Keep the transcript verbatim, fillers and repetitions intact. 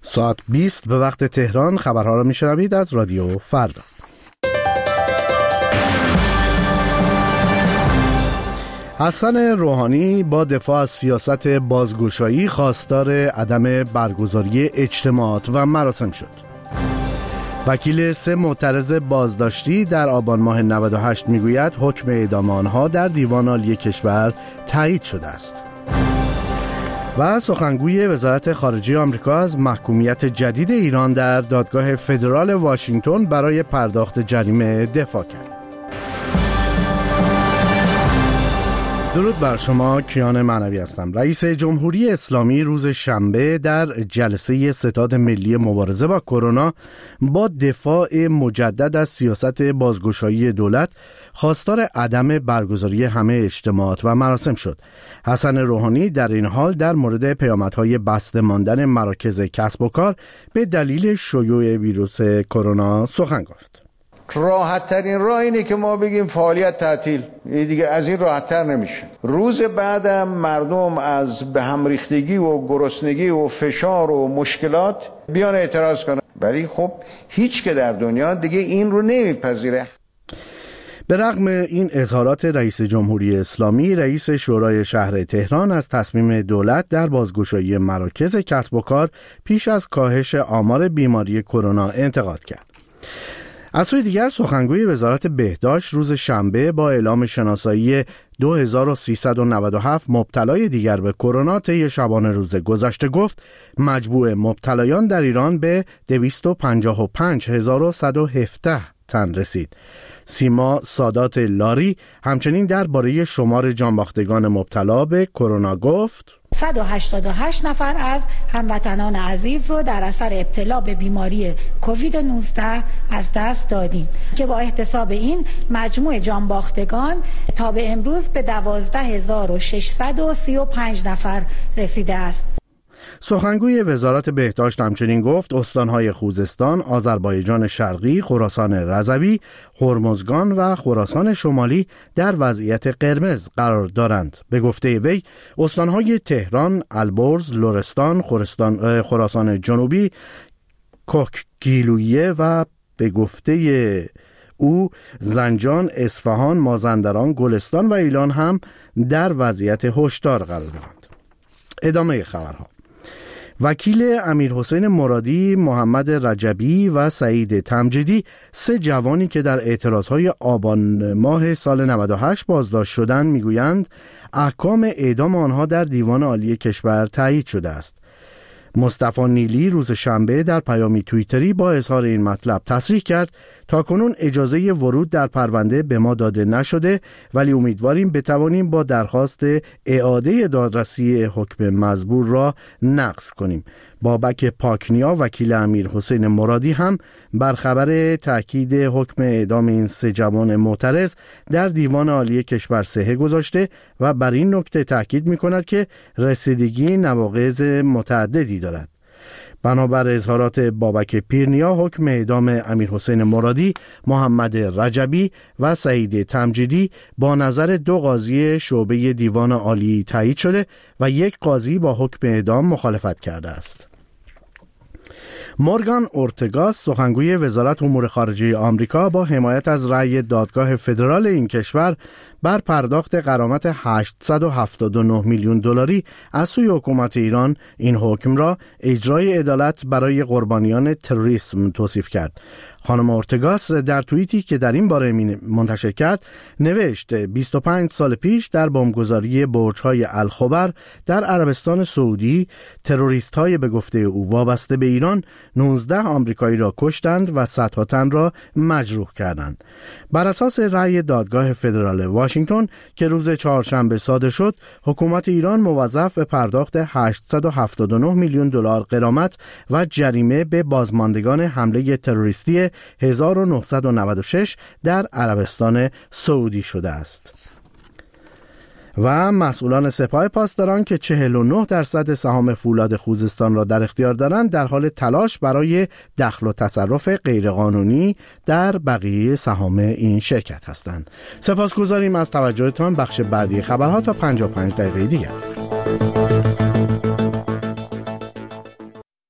ساعت بیست به وقت تهران خبرها را میشنوید از رادیو فردا. حسن روحانی با دفاع از سیاست بازگشایی خواستار عدم برگزاری اجتماعات و مراسم شد. وکیل سه معترض بازداشتی در آبان ماه نود و هشت میگوید حکم اعدام آنها در دیوان عالی کشور تایید شده است. و سخنگوی وزارت خارجه آمریکا از محکومیت جدید ایران در دادگاه فدرال واشنگتن برای پرداخت جریمه دفاع کرد. درود بر شما، کیان معنوی هستم. رئیس جمهوری اسلامی روز شنبه در جلسه ستاد ملی مبارزه با کرونا با دفاع مجدد از سیاست بازگشایی دولت خواستار عدم برگزاری همه اجتماعات و مراسم شد. حسن روحانی در این حال در مورد پیامدهای بسته ماندن مراکز کسب و کار به دلیل شیوع ویروس کرونا سخن گفت. راحت ترین راه اینه که ما بگیم فعالیت تعطیل، دیگه از این راحت تر نمیشه. روز بعدم مردم از به هم ریختگی و گرسنگی و فشار و مشکلات بیان اعتراض کنن، ولی خب هیچ که در دنیا دیگه این رو نمیپذیره. به رغم این اظهارات رئیس جمهوری اسلامی، رئیس شورای شهر تهران از تصمیم دولت در بازگشایی مراکز کسب و کار پیش از کاهش آمار بیماری کرونا انتقاد کرد. از سوی دیگر سخنگوی وزارت بهداشت روز شنبه با اعلام شناسایی دو هزار و سیصد و نود و هفت مبتلای دیگر به کرونا طی شبانه روز گذشته گفت مجموع مبتلایان در ایران به دویست و پنجاه و پنج هزار و صد و هفده تن رسید. سیما سادات لاری همچنین درباره شمار جانباختگان مبتلا به کرونا گفت صد و هشتاد و هشت نفر از هموطنان عزیز رو در اثر ابتلا به بیماری کووید نوزده از دست دادیم که با احتساب این مجموع جانباختگان تا به امروز به دوازده هزار و ششصد و سی و پنج نفر رسیده است. سخنگوی وزارت بهداشت همچنین گفت استانهای خوزستان، آذربایجان شرقی، خراسان رضوی، هرمزگان و خراسان شمالی در وضعیت قرمز قرار دارند. به گفته وی استانهای تهران، البرز، لرستان، خراسان جنوبی، کوکگیلویه و به گفته او زنجان، اصفهان، مازندران، گلستان و ایلان هم در وضعیت هشدار قرار دارند. ادامه خبرها. وکیل امیرحسین مرادی، محمد رجبی و سعید تمجیدی، سه جوانی که در اعتراضهای آبان ماه سال نود و هشت بازداشت شدند، میگویند احکام اعدام آنها در دیوان عالی کشور تایید شده است. مصطفی نیلی روز شنبه در پیامی توییتری با اظهار این مطلب تصریح کرد تاکنون اجازه ورود در پرونده به ما داده نشده، ولی امیدواریم بتوانیم با درخواست اعاده دادرسی حکم مزبور را نقض کنیم. بابک پاکنیا، وکیل امیرحسین مرادی، هم بر خبر تأکید حکم اعدام این سه جوان معترض در دیوان عالی کشور صحه گذاشته و بر این نکته تأکید می‌کند که رسیدگی نواقض متعددی دارد. بنابر اظهارات بابک پیرنیا، حکم اعدام امیرحسین مرادی، محمد رجبی و سعید تمجیدی با نظر دو قاضی شعبه دیوان عالی تایید شده و یک قاضی با حکم اعدام مخالفت کرده است. مورگان اورتگاس، سخنگوی وزارت امور خارجه آمریکا، با حمایت از رأی دادگاه فدرال این کشور بر پرداخت غرامت هشتصد و هفتاد و نه میلیون دلاری از سوی حکومت ایران این حکم را اجرای عدالت برای قربانیان تروریسم توصیف کرد. خانم اورتگاس در توییتی که در این باره منتشر کرد نوشت بیست و پنج سال پیش در بمبگذاری برج‌های الخبر در عربستان سعودی تروریست‌های به گفته او وابسته به ایران نوزده آمریکایی را کشتند و صدها تن را مجروح کردند. بر اساس رأی دادگاه فدرال واشنگتن که روز چهارشنبه صادر شد، حکومت ایران موظف به پرداخت هشتصد و هفتاد و نه میلیون دلار غرامت و جریمه به بازماندگان حمله تروریستی هزار و نهصد و نود و شش در عربستان سعودی شده است. و مسئولان سپاه پاسداران که چهل و نه درصد سهام فولاد خوزستان را در اختیار دارند در حال تلاش برای دخل و تصرف غیرقانونی در بقیه سهام این شرکت هستند. سپاسگزاریم از توجهتان. بخش بعدی خبرها تا پنجاه و پنج دقیقه دیگر.